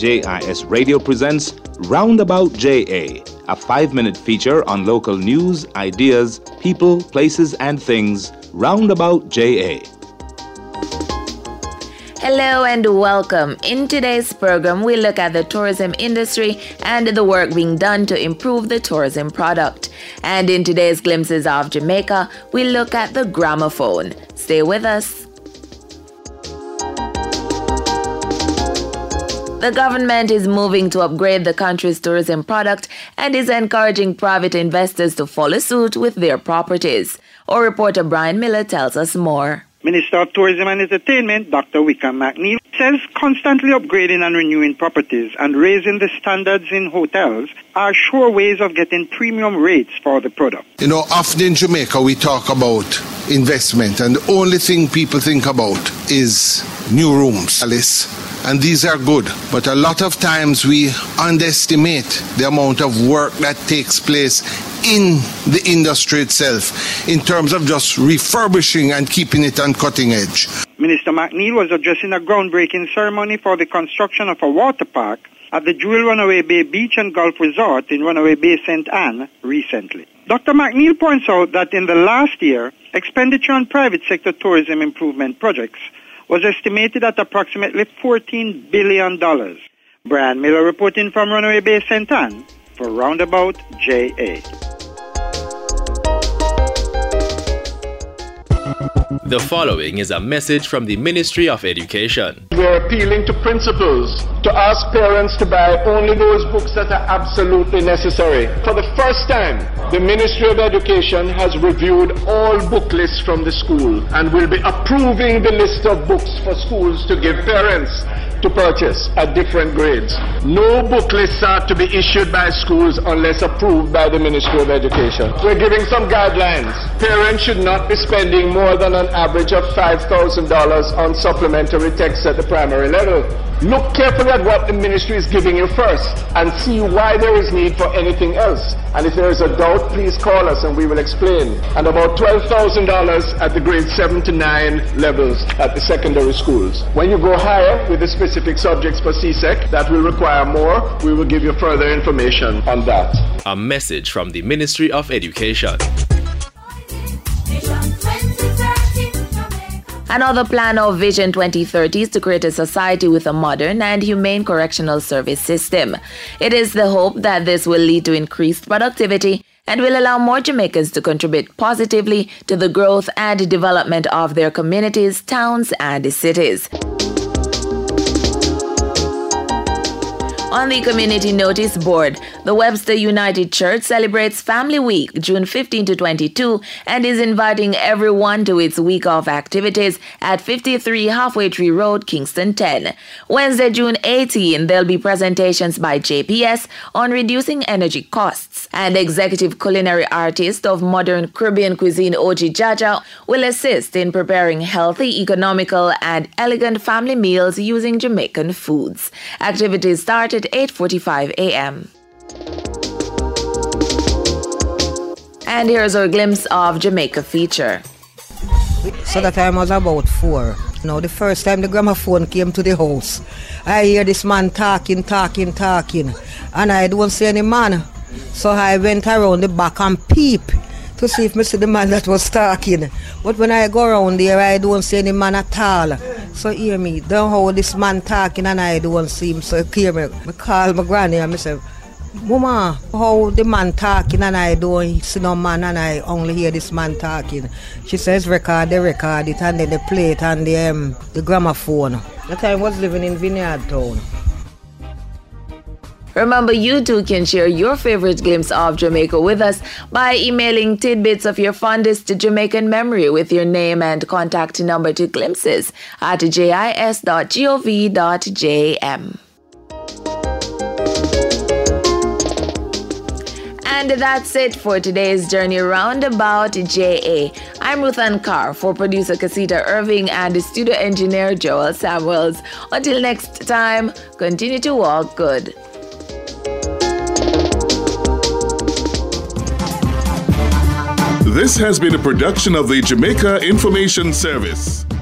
JIS Radio presents Roundabout JA, a 5-minute feature on local news, ideas, people, places, and things. Roundabout JA. Hello and welcome. In today's program, we look at the tourism industry and the work being done to improve the tourism product. And in today's Glimpses of Jamaica, we look at the gramophone. Stay with us. The government is moving to upgrade the country's tourism product and is encouraging private investors to follow suit with their properties. Our reporter Brian Miller tells us more. Minister of Tourism and Entertainment, Dr. Wickham McNeil, says constantly upgrading and renewing properties and raising the standards in hotels are sure ways of getting premium rates for the product. You know, often in Jamaica we talk about investment, and the only thing people think about is new rooms, Alice. And these are good, but a lot of times we underestimate the amount of work that takes place in the industry itself in terms of just refurbishing and keeping it on cutting edge. Minister McNeil was addressing a groundbreaking ceremony for the construction of a water park at the Jewel Runaway Bay Beach and Golf Resort in Runaway Bay, St. Anne recently. Dr. McNeil points out that in the last year, expenditure on private sector tourism improvement projects was estimated at approximately $14 billion. Brian Miller reporting from Runaway Bay, St. Anne for Roundabout JA. The following is a message from the Ministry of Education. We're appealing to principals to ask parents to buy only those books that are absolutely necessary. For the first time, the Ministry of Education has reviewed all book lists from the school and will be approving the list of books for schools to give parents to purchase at different grades. No book lists are to be issued by schools unless approved by the Ministry of Education. We're giving some guidelines. Parents should not be spending more than an average of $5,000 on supplementary texts at the primary level. Look carefully at what the ministry is giving you first and see why there is need for anything else. And if there is a doubt, please call us and we will explain. And about $12,000 at the grade 7 to 9 levels at the secondary schools. When you go higher with the specific subjects for CSEC, that will require more. We will give you further information on that. A message from the Ministry of Education. Another plan of Vision 2030 is to create a society with a modern and humane correctional service system. It is the hope that this will lead to increased productivity and will allow more Jamaicans to contribute positively to the growth and development of their communities, towns, and cities. On the Community Notice Board, the Webster United Church celebrates Family Week, June 15 to 22, and is inviting everyone to its week of activities at 53 Halfway Tree Road, Kingston 10. Wednesday, June 18, there'll be presentations by JPS on reducing energy costs, and executive culinary artist of modern Caribbean cuisine Oji Jaja will assist in preparing healthy, economical, and elegant family meals using Jamaican foods. Activities start at 8:45 a.m. And here's our glimpse of Jamaica feature. So that time was about 4. Now the first time the gramophone came to the house, I hear this man talking, and I don't see any man. So I went around the back and peep to see if I see the man that was talking. But when I go around there, I don't see any man at all. So hear me, don't hold this man talking and I don't see him. So hear me, I call my granny and I say, Mama, how the man talking and I don't see no man and I only hear this man talking. She says they record it and then they play it on the gramophone. That time I was living in Vineyard Town. Remember, you too can share your favorite glimpse of Jamaica with us by emailing tidbits of your fondest Jamaican memory with your name and contact number to glimpses@jis.gov.jm. And that's it for today's journey roundabout JA. I'm Ruth Ann Carr for producer Casita Irving and studio engineer Joel Samuels. Until next time, continue to walk good. This has been a production of the Jamaica Information Service.